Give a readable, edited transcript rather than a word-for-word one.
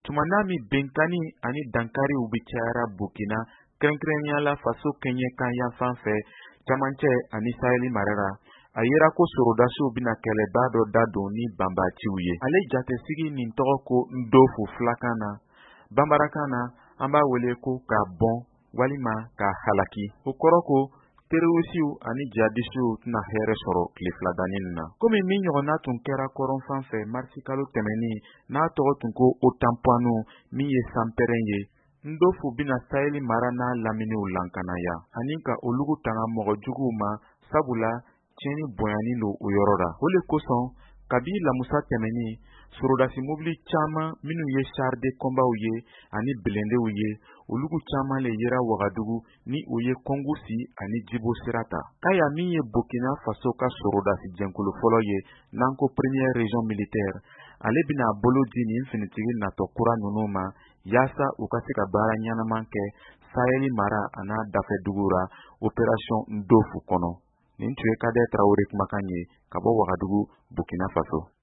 Tumana mi benkani ani dankari u bi cayara Burkina, kɛrɛnkɛrɛnnenya la faso kɛɲɛ kan yanfan fɛ, camancɛ ani Saheli mara la. A yera ko sorodasiw bina kɛlɛba dɔ da don ni banbaciw ye. Ale jatesigi nin tɔgɔ ko Ndofu filakan na. Bambarakan na, an b'a wele ko k'a bɔn walima k'a halaki. O kɔrɔ ko terrorisiw ani jihadisiw tɛna hɛrɛ sɔrɔ tile filadanin na. Komi min ɲɔgɔnna tun kɛra kɔrɔnfan fɛ marisi kalo tɛmɛnin n'a tɔgɔ tun ko Otanpanu min ye sanpɛrɛn ye, Ndofu bina Saheli mara n'a laminiw lankanaya ani ka olugu tanga mɔgɔ juguw ma, sabula tiɲɛni bonyanin don o yɔrɔ la. O le kosɔn kabi lamusa tɛmɛnin, sorodasi mobili caman minnu ye char de combatw ye ani blendew ye, olugu caman le yera Wagadugu ni o ye Kongosi ani Djibo sira ta. Kaya min ye Burkina Faso ka sorodasi jɛnkulu fɔlɔ ye n'an ko première région militaire, ale bina bolo di nin finitigi natɔ kura ninnu ma yaasa u ka se ka baara ɲɛnaman kɛ Saheli mara a n'a dafɛ dugu la opération Ndofu kɔnɔ. Nin tun ye Kadɛ Tarawele kumakan ye ka bɔ Wagadugu, Burkina Faso.